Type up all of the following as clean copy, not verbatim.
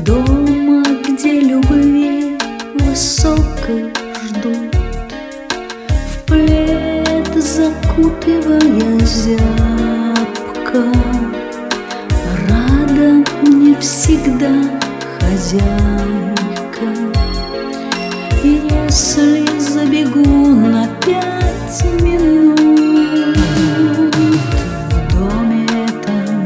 дома, где любви высокой ждут, в плед закутывая зябко, рада мне всегда хозяйка. Если забегу на 5 минут в доме этом,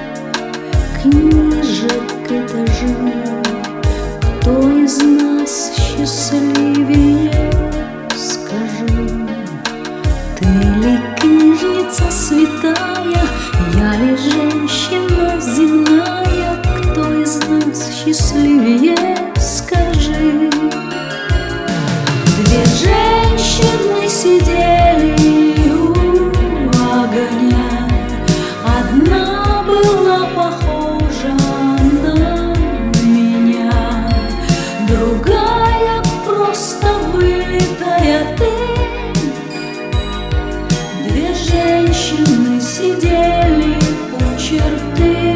книжек этажу, кто из нас счастливее, скажи? Ты ли книжница святая, я ли женщина земная? Кто из нас счастливее, скажи? Две женщины сидели у огня, одна была похожа на меня, другая просто вылитая ты. Две женщины сидели у черты,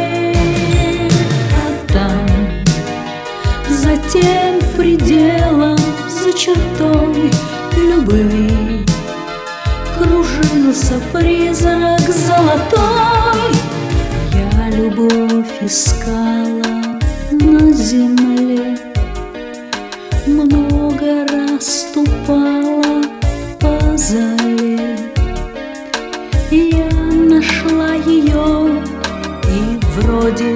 а там за тем пределом, за чертой любви, кружился призрак золотой. Я любовь искала на земле, много раз ступала по зале. Я нашла ее, и вроде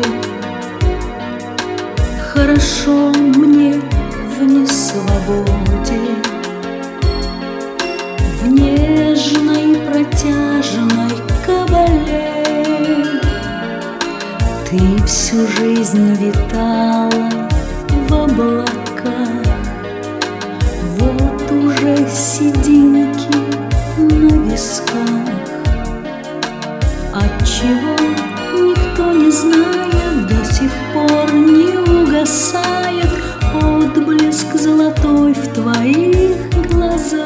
хорошо мне в несвободе, в нежной протяжной кабале. Ты всю жизнь витала в облаках, вот уже сединки на висках. Отчего никто не знает, до сих пор не угасает отблеск золотой в твоих глазах.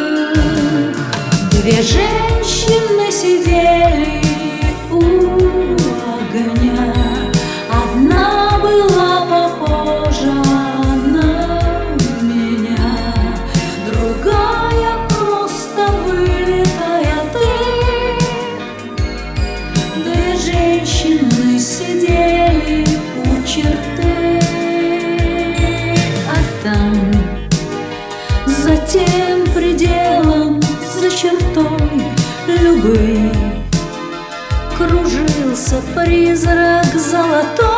Две женщины сидели у огня, одна была похожа на меня, другая просто вылитая ты. Две женщины сидели у черты, а там за тем пределом, за чертой любви, кружился призрак золотой.